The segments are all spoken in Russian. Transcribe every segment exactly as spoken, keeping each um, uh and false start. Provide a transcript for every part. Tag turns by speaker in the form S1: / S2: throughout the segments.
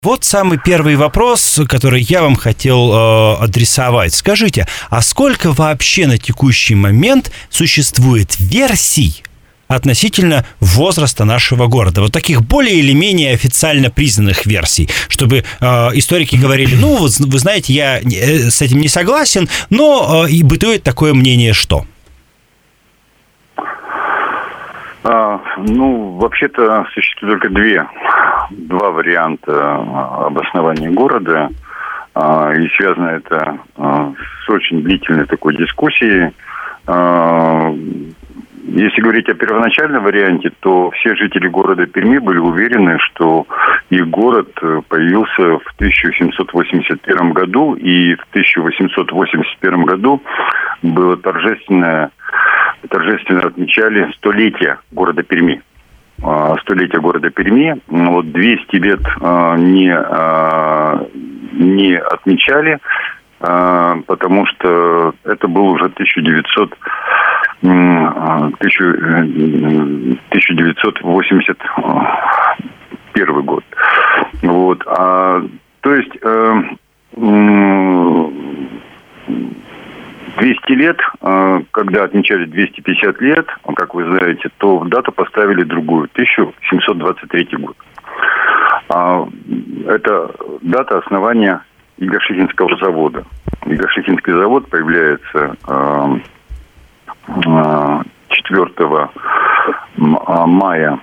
S1: Вот самый первый вопрос, который я вам хотел э, адресовать. Скажите, а сколько вообще на текущий момент существует версий относительно возраста нашего города? Вот таких более или менее официально признанных версий, чтобы э, историки говорили, ну, вот, вы знаете, я с этим не согласен, но э, и бытует такое мнение, что...
S2: А, ну, вообще-то существует только две, два варианта обоснования города, а, и связано это а, с очень длительной такой дискуссией. А, если говорить о первоначальном варианте, то все жители города Перми были уверены, что их город появился в тысяча семьсот восемьдесят первом году, и в тысяча восемьсот восемьдесят первом году было торжественное торжественно отмечали столетие города Перми. Столетие города Перми. Вот двести лет не, не отмечали, потому что это был уже тысяча девятьсот восемьдесят первый год. Вот. А, то есть двести лет, когда отмечали двести пятьдесят лет, как вы знаете, то в дату поставили другую, тысяча семьсот двадцать третий год. Это дата основания Егоршихинского завода. Егоршихинский завод появляется четвёртого мая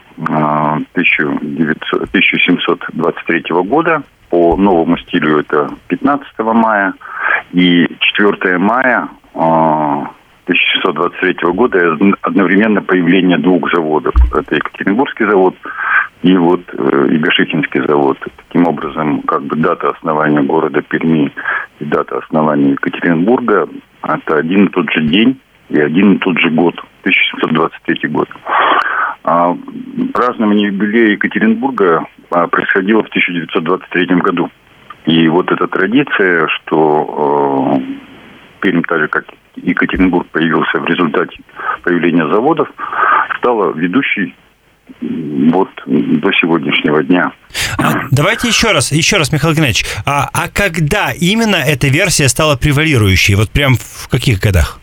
S2: тысяча семьсот двадцать третьего года. По новому стилю это пятнадцатого мая. И четвёртого мая тысяча шестьсот двадцать третьего года одновременно появление двух заводов. Это Екатеринбургский завод и вот Егоршихинский завод. Таким образом, как бы дата основания города Перми и дата основания Екатеринбурга – это один и тот же день и один и тот же год, тысяча семьсот двадцать третий год. А празднование юбилея Екатеринбурга происходило в тысяча девятьсот двадцать третьем году. И вот эта традиция, что э, Пермь, так же как Екатеринбург, появился в результате появления заводов, стала ведущей вот до сегодняшнего дня.
S1: А, давайте еще раз, еще раз, Михаил Геннадьевич, а, а когда именно эта версия стала превалирующей? Вот прям в каких годах?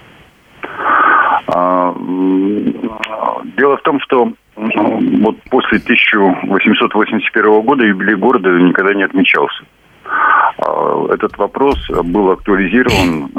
S2: А, дело в том, что вот после тысяча восемьсот восемьдесят первого года юбилей города никогда не отмечался. Этот вопрос был актуализирован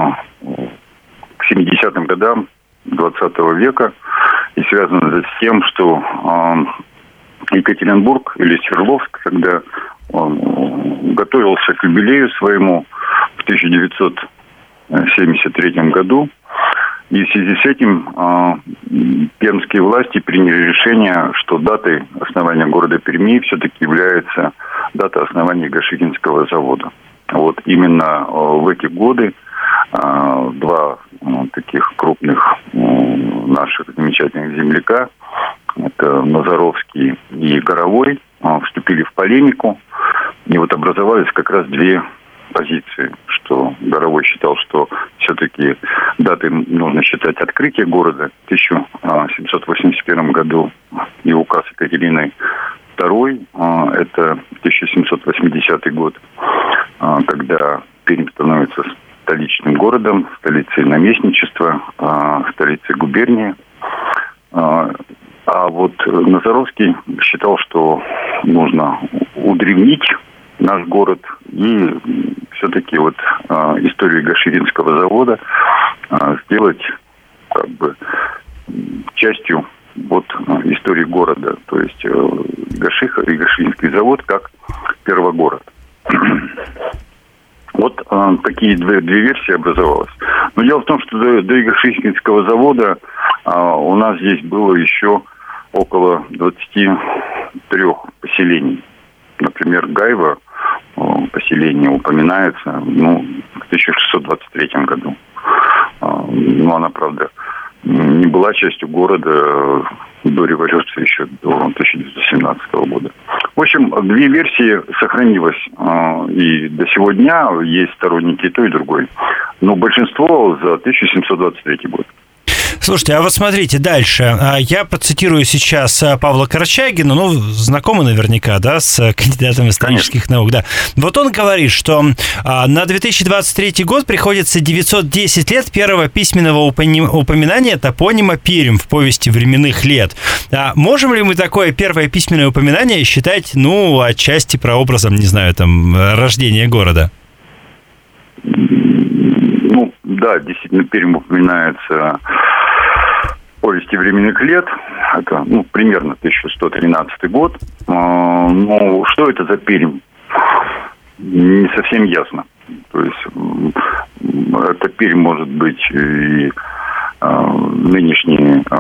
S2: к семидесятым годам двадцатого века и связан это с тем, что Екатеринбург или Свердловск, когда он готовился к юбилею своему в тысяча девятьсот семьдесят третьем году, и в связи с этим э, пермские власти приняли решение, что датой основания города Перми все-таки является дата основания Егоршихинского завода. Вот именно э, в эти годы э, два э, таких крупных э, наших замечательных земляка, это Назаровский и Горовой, э, вступили в полемику, и вот образовались как раз две позиции, что Горовой считал, что все-таки датой нужно считать открытие города в тысяча семьсот восемьдесят первом году и указ Екатерины второй, это тысяча семьсот восьмидесятый год, когда Пермь становится столичным городом, столицей наместничества, столицей губернии. А вот Назаровский считал, что нужно удревнить наш город и все-таки вот э, историю Егоршихинского завода э, сделать как бы частью вот э, истории города, то есть э, Егорших, Егоршихинский завод как первогород. Вот э, такие две, две версии образовалось. Но дело в том, что до, до Егоршихинского завода э, у нас здесь было еще около двадцати трёх поселений. Например, Гайва, поселение упоминается, ну, в тысяча шестьсот двадцать третьем году. Ну, она, правда, не была частью города до революции, еще до тысяча девятьсот семнадцатого года. В общем, две версии сохранилось и до сего дня, есть сторонники и той, и другой. Но большинство за тысяча семьсот двадцать третий год.
S1: Слушайте, а вот смотрите дальше. Я процитирую сейчас Павла Корчагина, ну, знакомый наверняка, да, с кандидатом исторических Конечно. наук, да. Вот он говорит, что на две тысячи двадцать третий год приходится девятьсот десять лет первого письменного упоминания топонима Пермь в повести временных лет. А можем ли мы такое первое письменное упоминание считать, ну, отчасти прообразом, не знаю, там, рождения города?
S2: Ну, да, действительно, Пермь упоминается в повести временных лет. Это, ну, примерно тысяча сто тринадцатый год. Но что это за Пермь? Не совсем ясно. То есть это Пермь может быть и нынешний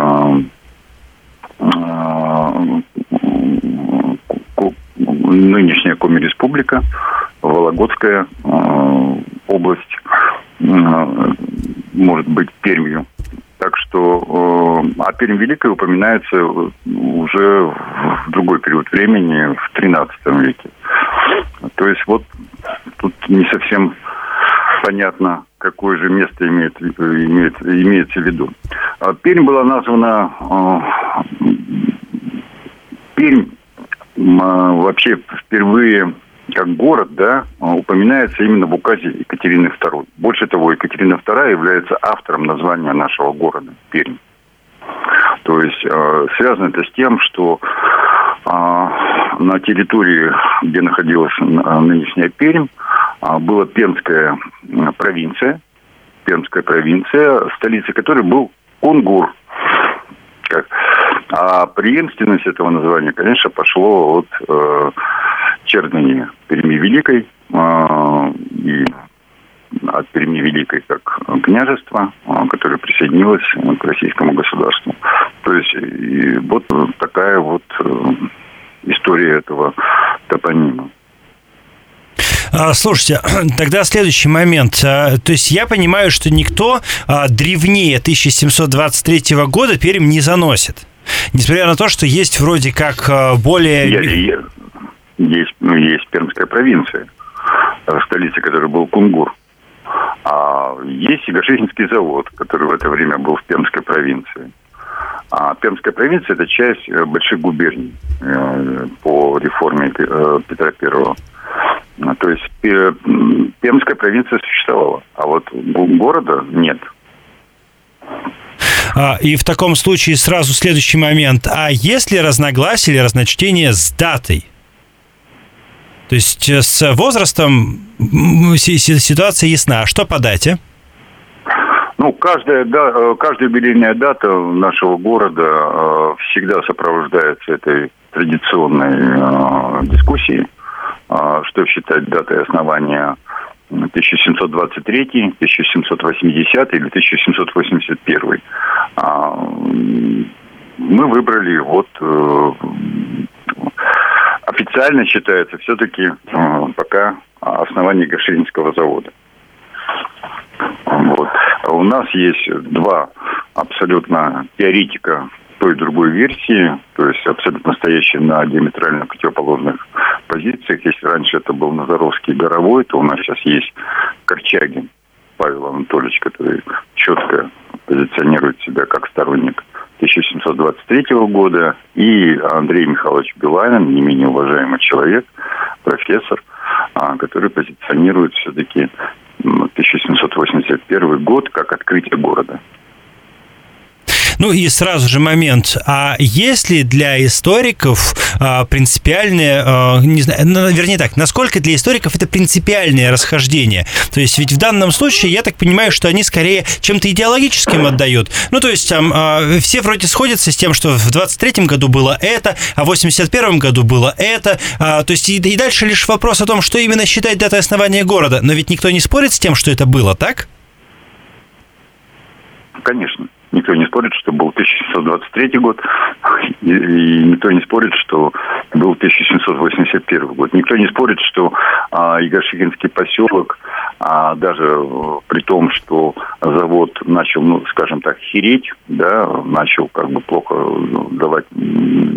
S2: нынешняя Коми-республика, Вологодская э, область, э, может быть Пермью. Так что, э, а Пермь Великая упоминается уже в другой период времени, в тринадцатом веке. То есть вот тут не совсем понятно, какое же место имеет, имеет, имеется в виду. Пермь была названа... Э, Пермь вообще впервые как город, да, упоминается именно в указе Екатерины второй. Больше того, Екатерина вторая является автором названия нашего города Пермь. То есть э, связано это с тем, что э, на территории, где находилась нынешняя Пермь, э, была Пермская провинция, Пермская провинция, столицей которой был Кунгур. Как? А преемственность этого названия, конечно, пошло от э, чернени Перми Великой э, и от Перми Великой как княжества, э, которое присоединилось к российскому государству. То есть и вот такая вот э, история этого топонима.
S1: Слушайте, тогда следующий момент. То есть я понимаю, что никто древнее тысяча семьсот двадцать третьего года Пермь не заносит. Несмотря на то, что есть вроде как более...
S2: Есть, есть, ну, есть Пермская провинция, столица которой был Кунгур. А есть и Гашихинский завод, который в это время был в Пермской провинции. А Пермская провинция – это часть больших губерний по реформе Петра Первого. То есть Пермская провинция существовала, а вот города нет.
S1: И в таком случае сразу следующий момент. А есть ли разногласие или разночтение с датой? То есть с возрастом ситуация ясна. А что по дате?
S2: Ну, каждая, да, каждая юбилейная дата нашего города всегда сопровождается этой традиционной дискуссией. Что считать датой основания тысяча семьсот двадцать третий, тысяча семьсот восьмидесятый или тысяча семьсот восемьдесят первый. Мы выбрали вот официально считается все-таки пока основание Гашихинского завода. Вот. У нас есть два абсолютно теоретика той и другой версии, то есть абсолютно стоящие на диаметрально противоположных позициях. Если раньше это был Назаровский и Горовой, то у нас сейчас есть Корчагин Павел Анатольевич, который четко позиционирует себя как сторонник тысяча семьсот двадцать третьего года, и Андрей Михайлович Биланин, не менее уважаемый человек, профессор, который позиционирует все-таки тысяча семьсот восемьдесят первый год как открытие города.
S1: Ну и сразу же момент. А есть ли для историков а, принципиальное, а, не знаю, вернее так, насколько для историков это принципиальное расхождение? То есть ведь в данном случае я так понимаю, что они скорее чем-то идеологическим отдают. Ну то есть там а, все вроде сходятся с тем, что в двадцать третьем году было это, а в восемьдесят первом году было это. А, то есть и, и дальше лишь вопрос о том, что именно считать датой основания города. Но ведь никто не спорит с тем, что это было, так?
S2: Конечно. Никто не спорит, что был тысяча семьсот двадцать третий год, и, и никто не спорит, что был тысяча семьсот восемьдесят первый год. Никто не спорит, что а, Егоршигинский поселок, а, даже при том, что завод начал, ну, скажем так, хереть, да, начал как бы плохо ну, давать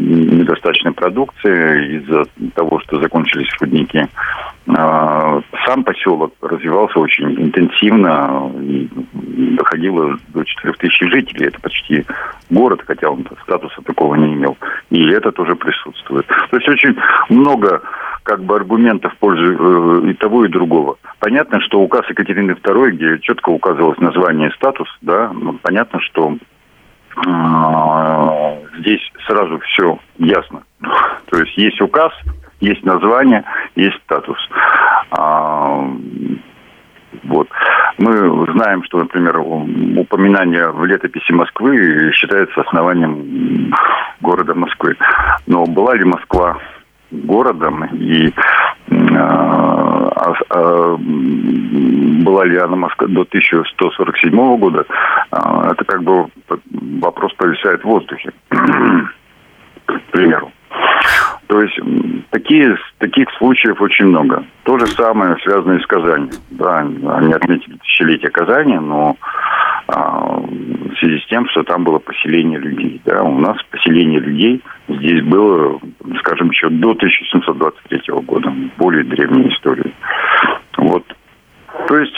S2: недостаточной продукции из-за того, что закончились рудники. А, сам сам поселок развивался очень интенсивно, и доходило до четырех тысяч жителей. Это почти город, хотя он статуса такого не имел. И это тоже присутствует. То есть очень много как бы аргументов в пользу э, и того, и другого. Понятно, что указ Екатерины второй, где четко указывалось название и статус, да, ну, понятно, что э, здесь сразу все ясно. То есть есть указ, есть название, есть статус. А, вот. Мы знаем, что, например, упоминание в летописи Москвы считается основанием города Москвы. Но была ли Москва городом, и а, а, была ли она Москва до тысяча сто сорок седьмого года, а, это как бы вопрос повисает в воздухе, к примеру. То есть такие, таких случаев очень много. То же самое связано и с Казанью. Да, они отметили тысячелетие Казани, но а, в связи с тем, что там было поселение людей. Да, у нас поселение людей здесь было, скажем, еще до тысяча семьсот двадцать третьего года. Более древняя история. Вот. То есть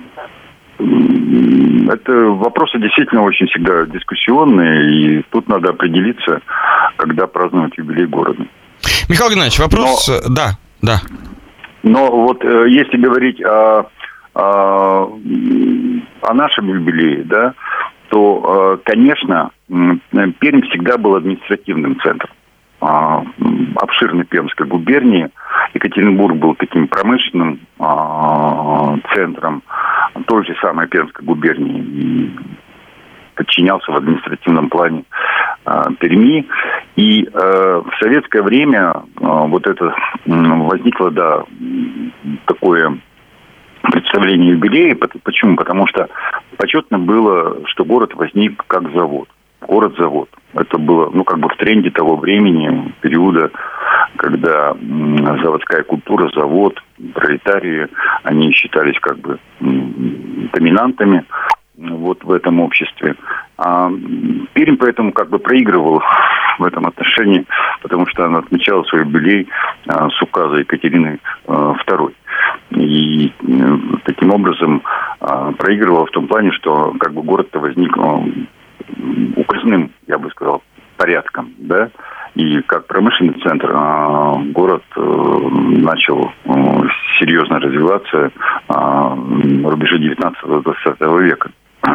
S2: это вопросы действительно очень всегда дискуссионные, и тут надо определиться, когда празднуют юбилей города.
S3: Михаил Геннадьевич, вопрос... Но, да, да.
S2: Но вот э, если говорить о, о, о нашем юбилее, да, то, э, конечно, Пермь всегда был административным центром э, обширной Пермской губернии. Екатеринбург был таким промышленным э, центром той же самой Пермской губернии, подчинялся в административном плане э, Перми. И э, в советское время э, вот это э, возникло, да, такое представление юбилея. Почему? Потому что почетно было, что город возник как завод. Город-завод. Это было, ну, как бы в тренде того времени, периода, когда м, заводская культура, завод, пролетарии, они считались как бы м, доминантами вот в этом обществе. А Пермь поэтому как бы проигрывал в этом отношении, потому что она отмечала свой юбилей а, с указа Екатерины а, второй. И а, таким образом а, проигрывала в том плане, что как бы город-то возник а, указным, я бы сказал, порядком, да. И как промышленный центр а, город а, начал а, серьезно развиваться а, на рубеже девятнадцатого-двадцатого века.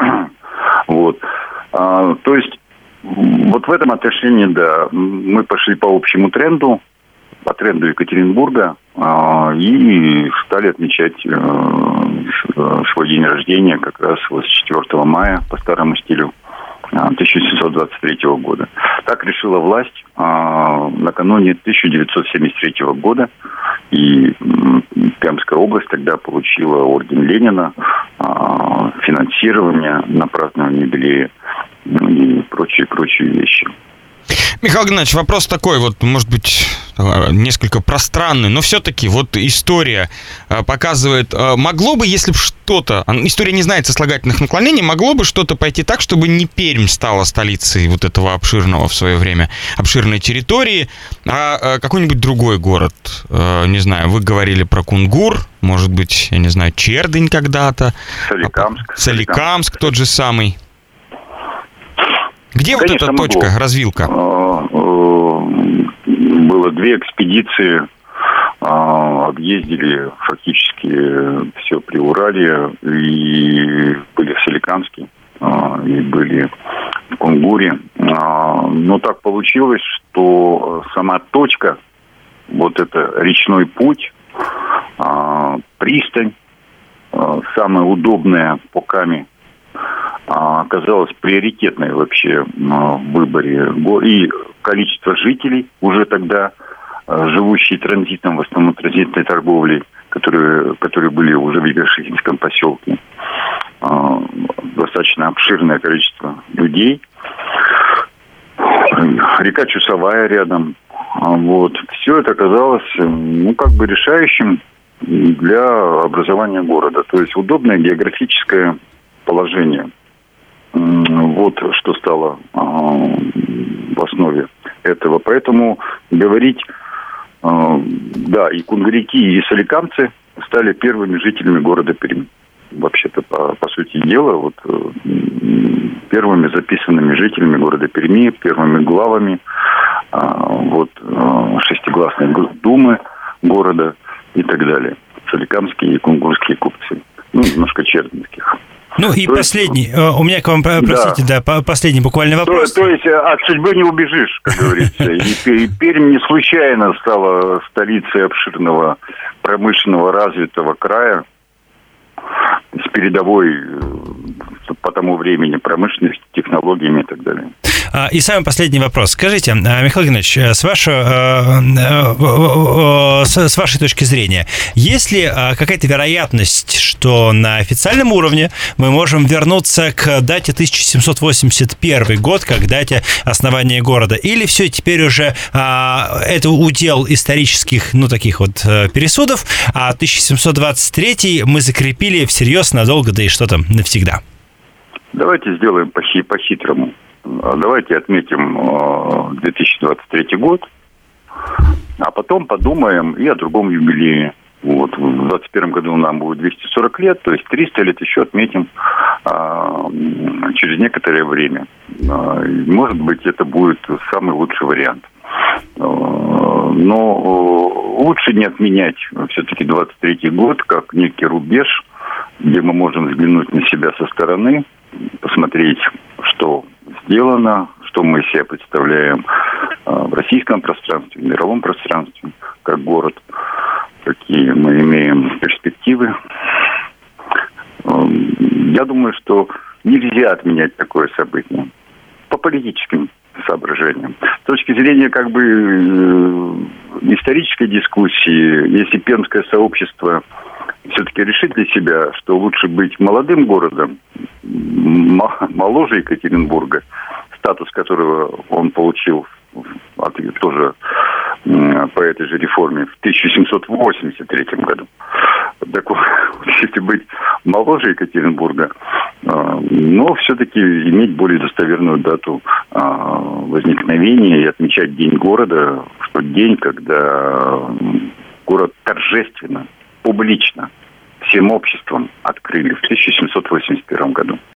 S2: Вот. А, то есть вот в этом отношении, да, мы пошли по общему тренду, по тренду Екатеринбурга, а, и стали отмечать а, свой день рождения как раз двадцать четвёртого мая по старому стилю тысяча семьсот двадцать третьего года. Так решила власть а, накануне тысяча девятьсот семьдесят третьего года. И м, Пермская область тогда получила орден Ленина, а, финансирование на празднование юбилея и прочие-прочие вещи.
S3: Михаил Геннадьевич, вопрос такой, вот, может быть, несколько пространный, но все-таки вот история показывает, могло бы, если бы что-то, история не знает сослагательных наклонений, могло бы что-то пойти так, чтобы не Пермь стала столицей вот этого обширного в свое время, обширной территории, а какой-нибудь другой город, не знаю, вы говорили про Кунгур, может быть, я не знаю, Чердынь когда-то.
S2: Соликамск.
S3: Соликамск тот же самый. Где Конечно, вот эта могло. точка, развилка?
S2: Было две экспедиции, объездили фактически все Приуралье, и были в Соликамске, и были в Кунгуре. Но так получилось, что сама точка, вот это речной путь, пристань, самая удобная по Каме, оказалась приоритетной вообще в выборе. И количество жителей уже тогда, живущие транзитом, в основном транзитной торговлей, которые, которые были уже в Егоршихинском поселке, достаточно обширное количество людей. Река Чусовая рядом. Вот. Все это оказалось, ну, как бы решающим для образования города. То есть удобное географическое положение. Вот что стало а, в основе этого. Поэтому говорить Да, и кунгуряки, и соликамцы стали первыми жителями города Пермь. Вообще-то, по, по сути дела, вот первыми записанными жителями города Перми, первыми главами вот, шестигласной думы города и так далее. Соликамские и кунгурские купцы. Ну, немножко черненьких.
S1: Ну и
S2: то
S1: последний,
S2: есть,
S1: у меня к вам, простите, да, да последний буквально вопрос.
S2: То, то есть от судьбы не убежишь, как говорится. И, и Пермь не случайно стала столицей обширного промышленного развитого края с передовой по тому времени промышленностью, технологиями и так далее.
S1: И самый последний вопрос. Скажите, Михаил Геннадьевич, с вашей, с вашей точки зрения, есть ли какая-то вероятность, что на официальном уровне мы можем вернуться к дате тысяча семьсот восемьдесят первый год, как дате основания города? Или все теперь уже это удел исторических, ну, таких вот пересудов, а тысяча семьсот двадцать третий мы закрепили всерьез надолго, да и что там, навсегда?
S2: Давайте сделаем по-хитрому. Давайте отметим две тысячи двадцать третий год, а потом подумаем и о другом юбилее. Вот, в двадцать первом году нам будет двести сорок лет, то есть триста лет еще отметим а, через некоторое время. А, может быть, это будет самый лучший вариант. А, но лучше не отменять все-таки двадцать третий год как некий рубеж, где мы можем взглянуть на себя со стороны, посмотреть, что сделано, что мы из себя представляем в российском пространстве, в мировом пространстве, как город, какие мы имеем перспективы. Я думаю, что нельзя отменять такое событие по политическим соображениям. С точки зрения как бы исторической дискуссии, если пермское сообщество все-таки решит для себя, что лучше быть молодым городом, моложе Екатеринбурга, статус которого он получил от, тоже по этой же реформе в тысяча семьсот восемьдесят третьем году. Так вот, если быть моложе Екатеринбурга, но все-таки иметь более достоверную дату возникновения и отмечать День города в тот день, когда город торжественно, публично, всем обществом открыли в тысяча семьсот восемьдесят первом году.